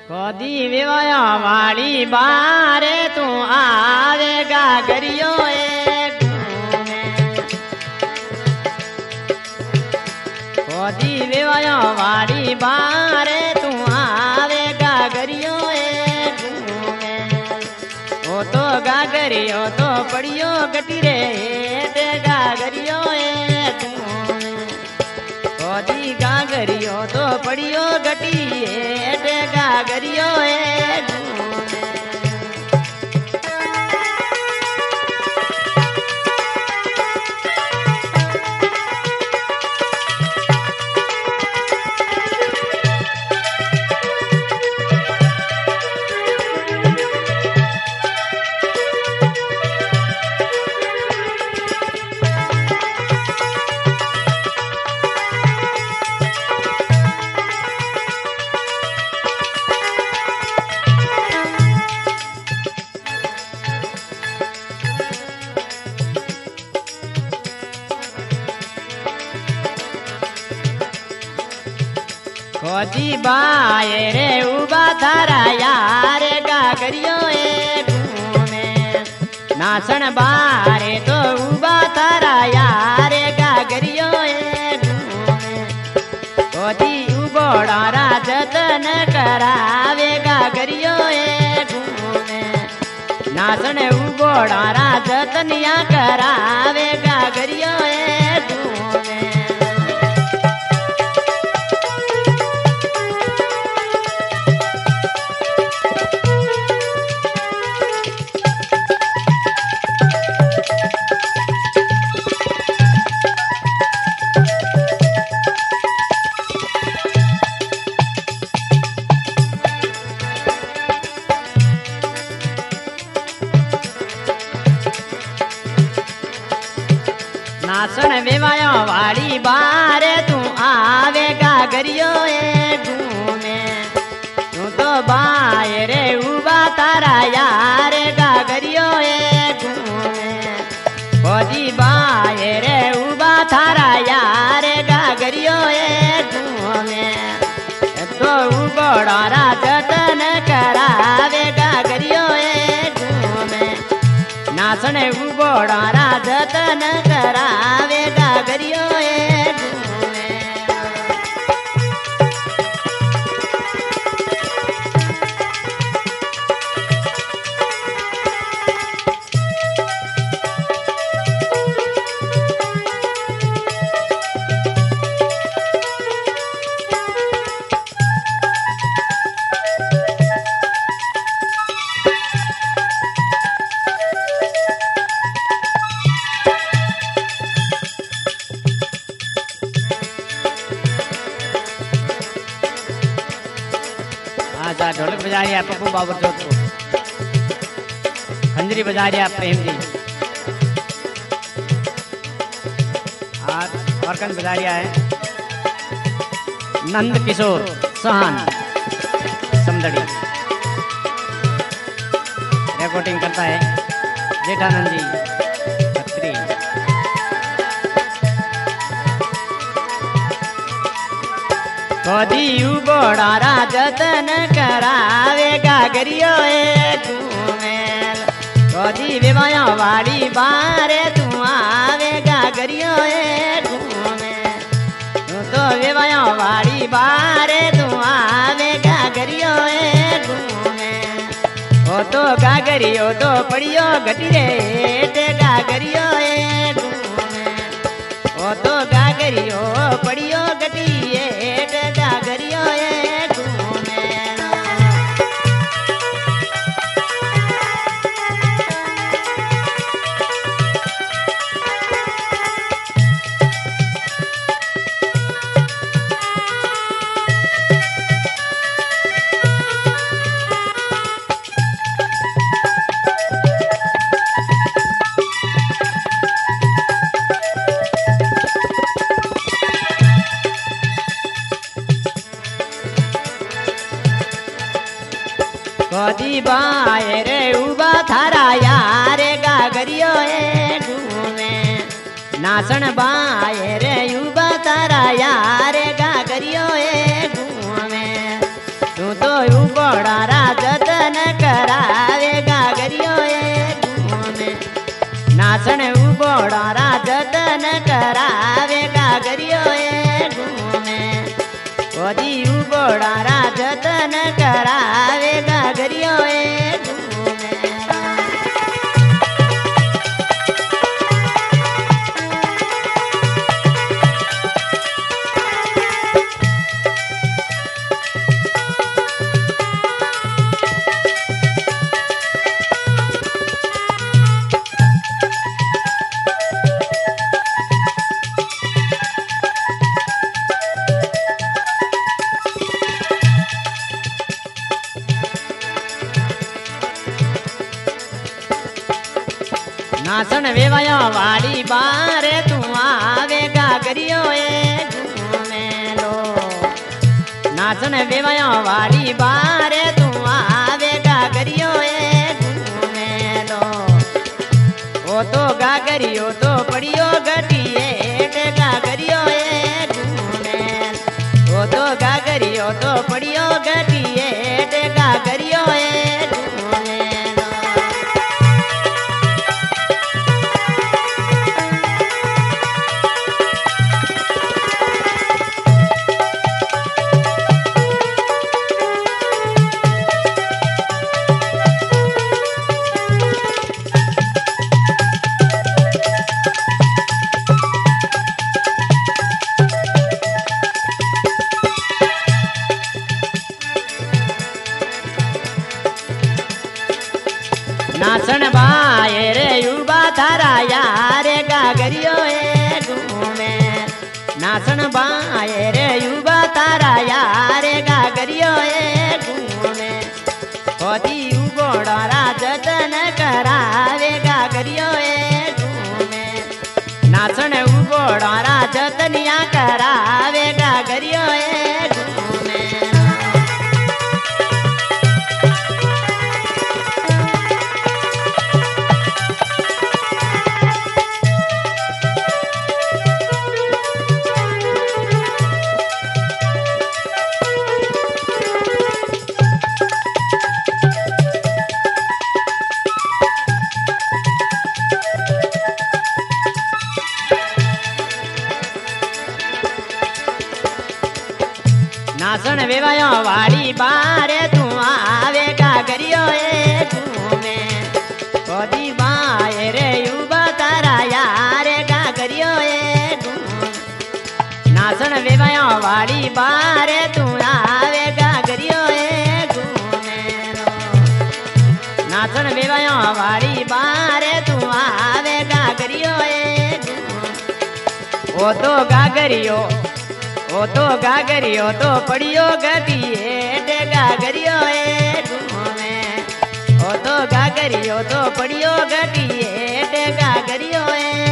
कोदी विवाया वाली बारे तू आवेगा गरियो घूमे। कोदी विवाया वाली बारे तू आवेगा गरियो घूमे। ओ तो गागरियो तो पड़ियो गटी रे गागरियो घूमे। कोदी गागरियो तो पड़ियो गटी गागरियो कोदी बाए रे उबा थारा यार गागरियो घूमे। नाचन बारे तो उबा थारा यार गागरियो घूमे। कोदी उबोड़ा जतन करावे गागरियो घूमे। नाचन उबोड़ा जतनिया करावे गागरियो घूमे। नाचन विवायो वाली बारे तू आवेगा गरियो घूमे। तू तो बाए रे उबा तारा यार गागरियो घूमे। कोदी बाए रे उबा थारा यार गागरियो घूमे। तो उबोड़ा जतन करावे गागरियो घूमे। नाचन उबोड़ा जतन करावे गागरियो घूमे। ढोलक बजा रही है पप्पू बाबर जोधपुर। खंजरी बजा रही है प्रेम जी। ऑर्गन बजा रही है नंद किशोर सोहान समदड़ी। रिकॉर्डिंग करता है जेठानंद जी खत्री। कोदी उबोड़ा जतन करावे गागरियो घूमे। कोदी विवाया वाली बारे तू आवे गागरियो घूमे। तू तो विवाया वाली बारे तू आवे गागरियो घूमे। ओ तो गागरियो तो पड़ियो घटी रे गागरियो घूमे। ओ तो गागरियो पड़ियो घटी गागरियो घूमे। कोदी बाए रे उबा थारा यार गागरियो घूमे। नाचन बाए रे उबा थारा यार गागरियो घूमे। तू तो उबड़ खोदी उबोड़ारा जतन करावे गागरियो ए घूमे। नासन वेवायो वाली बारे तू आवे गागरियो ए घूमे लो। नासन वेवायो वाली बारे तू आवे गागरियो ए घूमे लो। ओ तो गागरियो तो पड़ियो गटिए गागरियो ए घूमे। ओ तो गागरियो तो पड़ियो गटिए गागरियो ए घूमे। नासन बाए रे युवा थारा यार गागरियो ए घूमे। नासन बाए रे युवा तारा यार गागरियो ए घूमे। खोदी उबोड़ारा जतन करावे गागरियो ए घूमे। नासन उबोड़ारा जतनिया करावे गागरियो ए घूमे। नासन वेवायो वाली बारे तू आवे गागरियो ए घूमे। खोदी बाए रे युवा तारा यार गागरियो ए घूमे। नासन वेवायो वाली बारे तू आवे गागरियो ए घूमे। नासन वेवायो वाली बारे तू आवे गागरियो ए घूमे। ओ तो गागरियो तो पड़ियो गटिए गागरियो ए घूमे। ओ तो गागरियो तो पड़ियो गटिए गागरियो ए